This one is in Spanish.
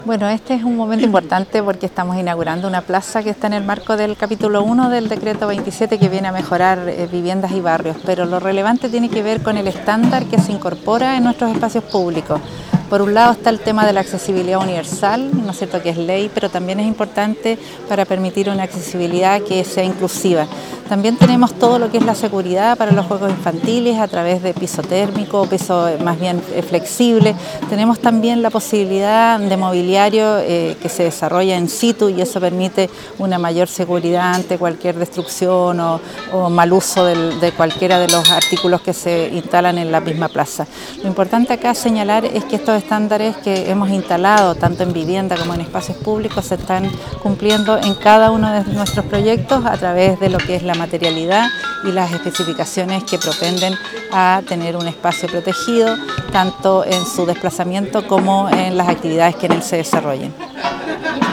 Bueno, este es un momento importante porque estamos inaugurando una plaza que está en el marco del capítulo 1 del decreto 27 que viene a mejorar viviendas y barrios, pero lo relevante tiene que ver con el estándar que se incorpora en nuestros espacios públicos. Por un lado está el tema de la accesibilidad universal, ¿no es cierto?, que es ley, pero también es importante para permitir una accesibilidad que sea inclusiva. También tenemos todo lo que es la seguridad para los juegos infantiles a través de piso térmico, piso más bien flexible. Tenemos también la posibilidad de mobiliario que se desarrolla in situ y eso permite una mayor seguridad ante cualquier destrucción o mal uso de cualquiera de los artículos que se instalan en la misma plaza. Lo importante acá señalar es que estos estándares que hemos instalado tanto en vivienda como en espacios públicos se están cumpliendo en cada uno de nuestros proyectos a través de lo que es la materialidad y las especificaciones que propenden a tener un espacio protegido tanto en su desplazamiento como en las actividades que en él se desarrollen.